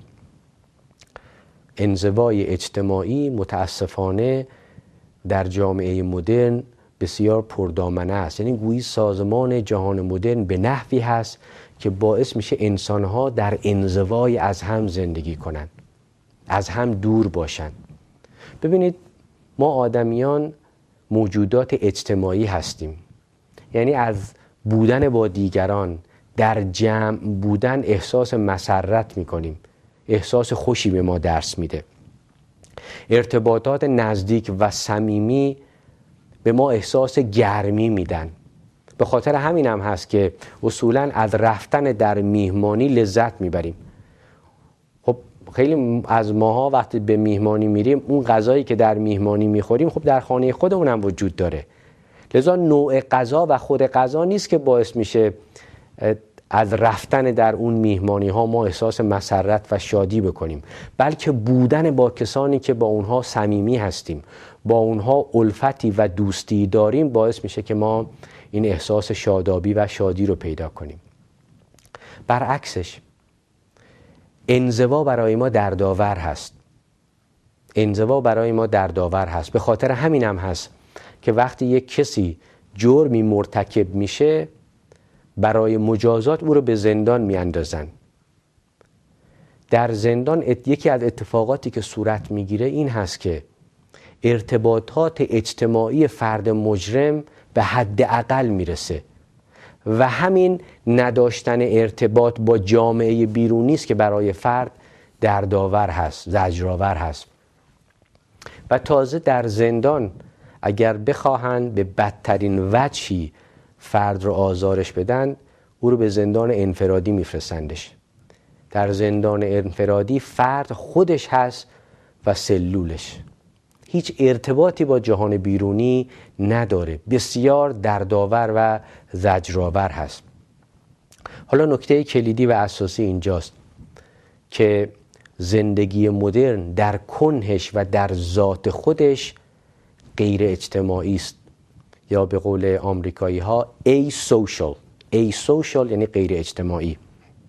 انزوای اجتماعی متاسفانه در جامعه مدرن بسیار پردامنه است. یعنی گویی سازمان جهان مدرن به نحوی هست که باعث میشه انسانها در انزوای از هم زندگی کنن، از هم دور باشن. ببینید، ما آدمیان موجودات اجتماعی هستیم. یعنی از بودن با دیگران، در جمع بودن احساس مسرت میکنیم، احساس خوشی به ما درس میده. ارتباطات نزدیک و صمیمی به ما احساس گرمی میدن. به خاطر همین هم هست که اصولاً از رفتن در میهمانی لذت میبریم. خب خیلی از ماها وقتی به میهمانی میریم، اون غذایی که در میهمانی میخوریم خب در خانه خودمون هم وجود داره. لذا نوع غذا و خود غذا نیست که باعث میشه از رفتن در اون میهمانی ها ما احساس مسرت و شادی بکنیم، بلکه بودن با کسانی که با اونها صمیمی هستیم، با اونها الفتی و دوستی داریم باعث میشه که ما این احساس شادابی و شادی رو پیدا کنیم. برعکسش انزوا برای ما دردآور هست. انزوا برای ما دردآور هست. به خاطر همین هم هست که وقتی یک کسی جرمی مرتکب میشه، برای مجازات او رو به زندان میاندازن. در زندان یکی از اتفاقاتی که صورت میگیره این هست که ارتباطات اجتماعی فرد مجرم به حد اقل میرسه و همین نداشتن ارتباط با جامعه بیرونی است که برای فرد دردآور هست، زجرآور هست. و تازه در زندان اگر بخواهند به بدترین وجهی فرد رو آزارش بدن، او رو به زندان انفرادی میفرستندش. در زندان انفرادی فرد خودش هست و سلولش، هیچ ارتباطی با جهان بیرونی نداره. بسیار دردآور و زجرآور هست. حالا نکته کلیدی و اساسی اینجاست که زندگی مدرن در کنهش و در ذات خودش غیر اجتماعی است، یا به قول آمریکایی ها asocial. asocial یعنی غیر اجتماعی.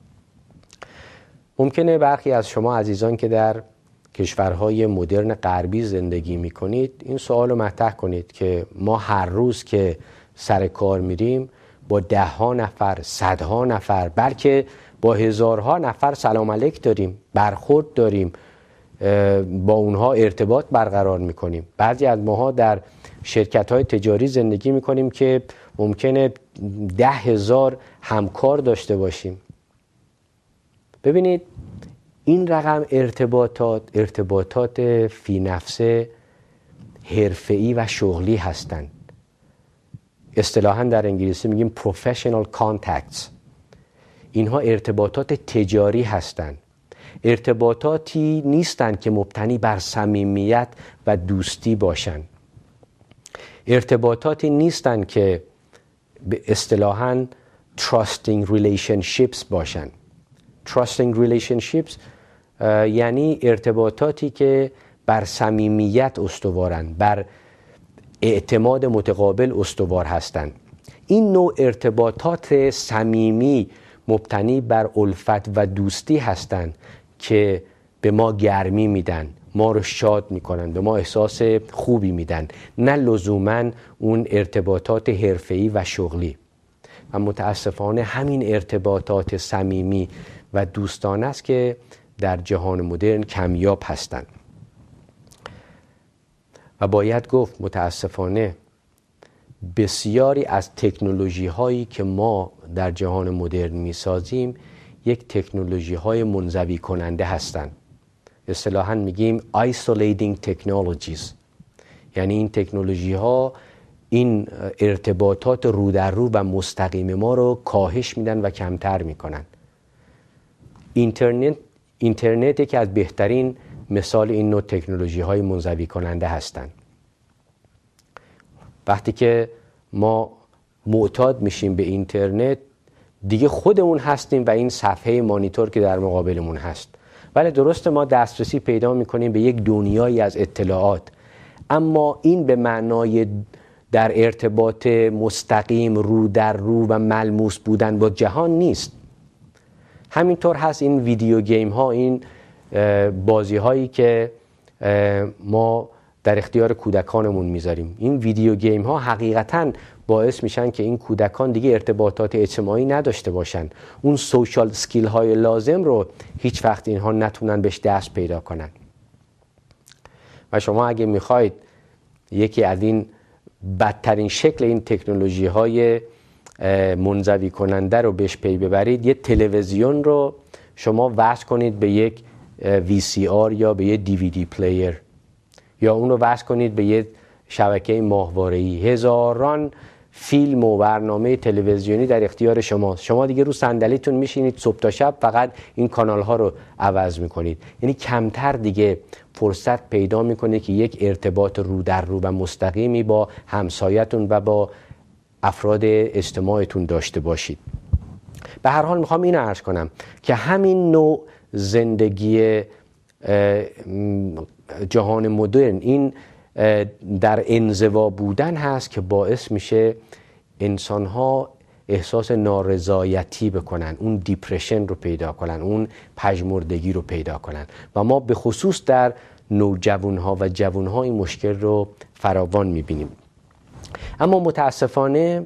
ممکنه برخی از شما عزیزان که در کشورهای مدرن غربی زندگی میکنید این سوال رو مطرح کنید که ما هر روز که سر کار میریم با ده ها نفر، صدها نفر، بلکه با هزارها نفر سلام علیک داریم، برخورد داریم، با اونها ارتباط برقرار میکنیم. بعضی از ماها در شرکت‌های تجاری زندگی میکنیم که ممکنه ده هزار همکار داشته باشیم. ببینید، این رقم ارتباطات ارتباطات فی نفسه حرفه‌ای و شغلی هستند. اصطلاحاً در انگلیسی میگیم professional contacts. اینها ارتباطات تجاری هستند. ارتباطاتی نیستند که مبتنی بر صمیمیت و دوستی باشند. ارتباطاتی نیستند که به اصطلاحاً trusting relationships باشند. trusting relationships یعنی ارتباطاتی که بر صمیمیت استوارند، بر اعتماد متقابل استوار هستند. این نوع ارتباطات صمیمی مبتنی بر الفت و دوستی هستند که به ما گرمی میدن، ما رو شاد میکنن، به ما احساس خوبی میدن، نه لزوماً اون ارتباطات حرفه‌ای و شغلی. و متاسفانه همین ارتباطات صمیمی و دوستانه است که در جهان مدرن کمیاب هستند. و باید گفت متاسفانه بسیاری از تکنولوژی هایی که ما در جهان مدرن می سازیم یک تکنولوژی های منزوی کننده هستند. اصطلاحاً میگیم isolating technologies، یعنی این تکنولوژی ها این ارتباطات رو در رو و مستقیم ما رو کاهش میدن و کمتر میکنن. اینترنت اینترنت یکی از بهترین مثال این نوع تکنولوژی های منزوی کننده هستند. وقتی که ما معتاد میشیم به اینترنت دیگه خودمون هستیم و این صفحه مانیتور که در مقابلمون هست. ولی درسته ما دسترسی پیدا میکنیم به یک دنیایی از اطلاعات، اما این به معنای در ارتباط مستقیم رو در رو و ملموس بودن با جهان نیست. همینطور هست این ویدیو گیم ها، این بازی هایی که ما در اختیار کودکانمون میذاریم، این ویدیو گیم ها حقیقتاً باعث میشن که این کودکان دیگه ارتباطات اجتماعی نداشته باشن، اون سوشال سکیل های لازم رو هیچ وقت اینها نتونن بهش دست پیدا کنن. و شما اگه میخواید یکی از این بدترین شکل این تکنولوژی های منزوی کننده رو بهش پی ببرید، یه تلویزیون رو شما وصل کنید به یک وی سی آر یا به یه دی وی دی پلیر، یا اون رو وصل کنید به یه شبکه ماهواره‌ای. هزاران فیلم و برنامه تلویزیونی در اختیار شماست. شما دیگه رو صندلیتون میشینید صبح تا شب فقط این کانال ها رو عوض میکنید. یعنی کمتر دیگه فرصت پیدا میکنه که یک ارتباط رو در رو و مستقیمی با همسایتون و با افراد اجتماعتون داشته باشید. به هر حال میخوام اینو عرض کنم که همین نوع زندگی جهان مدرن، این در انزوا بودن هست که باعث میشه انسان‌ها احساس نارضایتی بکنن، اون دیپرشن رو پیدا کنن، اون پژمردگی رو پیدا کنن و ما به خصوص در نوجوان‌ها و جوان‌ها این مشکل رو فراوان میبینیم. اما متاسفانه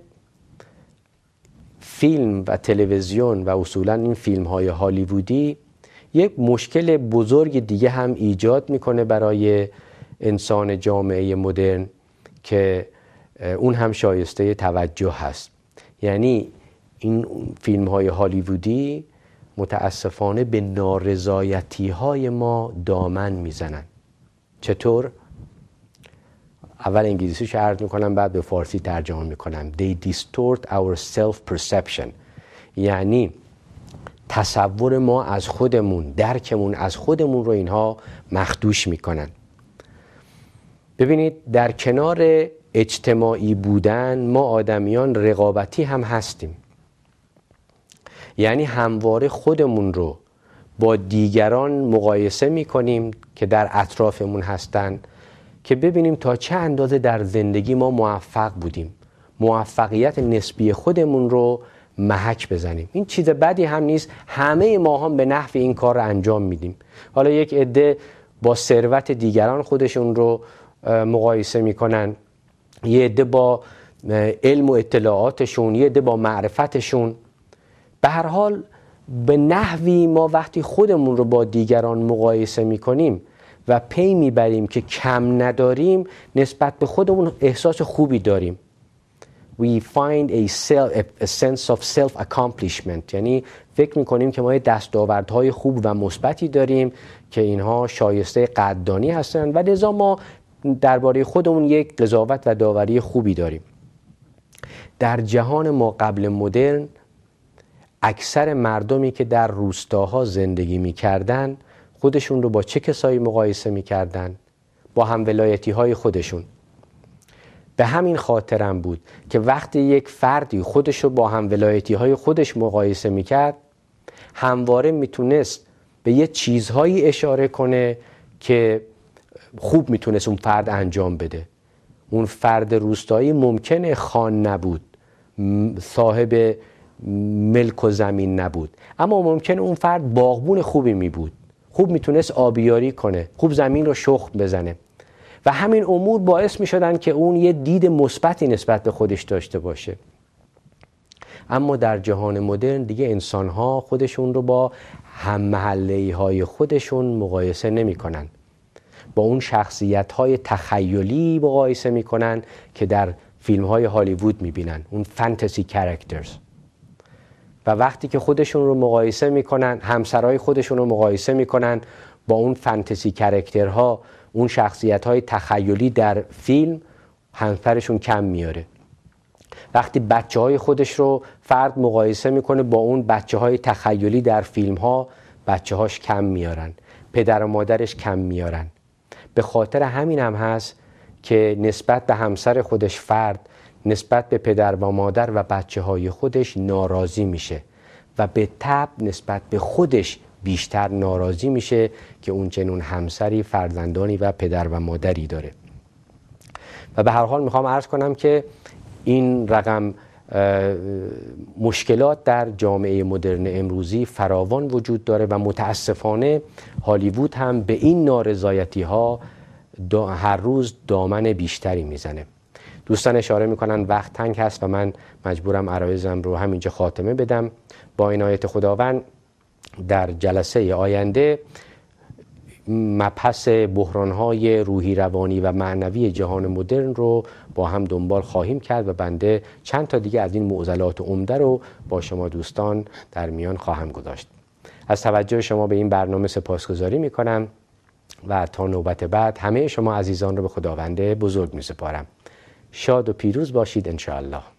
فیلم و تلویزیون و اصولاً این فیلم‌های هالیوودی یک مشکل بزرگ دیگه هم ایجاد میکنه برای انسان جامعه مدرن که اون هم شایسته توجه هست. یعنی این فیلم های هالیوودی متاسفانه به نارضایتی های ما دامن میزنن. چطور؟ اول انگلیسیش عرض میکنم بعد به فارسی ترجمه میکنم. They distort our self-perception، یعنی تصور ما از خودمون، درکمون از خودمون رو اینها مخدوش میکنن. ببینید در کنار اجتماعی بودن ما آدمیان رقابتی هم هستیم، یعنی همواره خودمون رو با دیگران مقایسه میکنیم که در اطرافمون هستن که ببینیم تا چه اندازه در زندگی ما موفق بودیم، موفقیت نسبی خودمون رو محک بزنیم. این چیز بدی هم نیست، همه ما هم به نحو این کار رو انجام میدیم. حالا یک عده با ثروت دیگران خودشون رو مقایسه میکنن، یه عده با علم و اطلاعاتشون، یه عده با معرفتشون. به هر حال به نحوی ما وقتی خودمون رو با دیگران مقایسه میکنیم و پی میبریم که کم نداریم، نسبت به خودمون احساس خوبی داریم. We find a, self, a sense of self-accomplishment، یعنی فکر میکنیم که ما دستاوردهای خوب و مثبتی داریم که اینها شایسته قدردانی هستند و لذا ما درباره خودمون یک قضاوت و داوری خوبی داریم. در جهان ما قبل مدرن اکثر مردمی که در روستاها زندگی میکردن خودشون رو با چه کسایی مقایسه میکردن؟ با همولایتی های خودشون. به همین خاطرم بود که وقتی یک فردی خودش رو با همولایتی های خودش مقایسه میکرد، همواره میتونست به یه چیزهایی اشاره کنه که خوب میتونست اون فرد انجام بده. اون فرد روستایی ممکنه خان نبود، صاحب ملک و زمین نبود، اما ممکنه اون فرد باغبون خوبی می بود، خوب میتونست آبیاری کنه، خوب زمین رو شخم بزنه و همین امور باعث می شدن که اون یه دید مثبتی نسبت به خودش داشته باشه. اما در جهان مدرن دیگه انسان‌ها خودشون رو با هم محله‌ای های خودشون مقایسه نمی کنن، با اون شخصیت‌های تخیلی مقایسه می کنن که در فیلم‌های هالیوود می بینن، اون فانتزی کاراکترز. و وقتی که خودشون رو مقایسه میکنن، همسرای خودشون رو مقایسه میکنن با اون فانتزی کرکترها، اون شخصیت های تخیلی در فیلم همسرشون کم میاره. وقتی بچه های خودش رو فرد مقایسه میکنه با اون بچه های تخیلی در فیلم ها، بچه هاش کم میارن، پدر و مادرش کم میارن. به خاطر همین هم هست که نسبت به همسر خودش فرد نسبت به پدر و مادر و بچه های خودش ناراضی میشه و به طبع نسبت به خودش بیشتر ناراضی میشه که اون چنون همسری، فرزندانی و پدر و مادری داره. و به هر حال میخوام عرض کنم که این رقم مشکلات در جامعه مدرن امروزی فراوان وجود داره و متاسفانه هالیوود هم به این نارضایتی ها هر روز دامن بیشتری میزنه. دوستان اشاره میکنن وقت تنگ هست و من مجبورم عرایزم رو همینجا خاتمه بدم. با عنایت خداوند در جلسه آینده مبحث بحران‌های روحی، روانی و معنوی جهان مدرن رو با هم دنبال خواهیم کرد و بنده چند تا دیگه از این معضلات عمده رو با شما دوستان در میان خواهم گذاشت. از توجه شما به این برنامه سپاسگزاری میکنم و تا نوبت بعد همه شما عزیزان رو به خداوند بزرگ میسپارم. شاد و پیروز باشید انشاءالله.